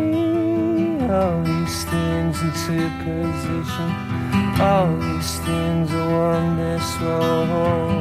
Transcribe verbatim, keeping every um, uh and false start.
all these things into position. All these things are one this road.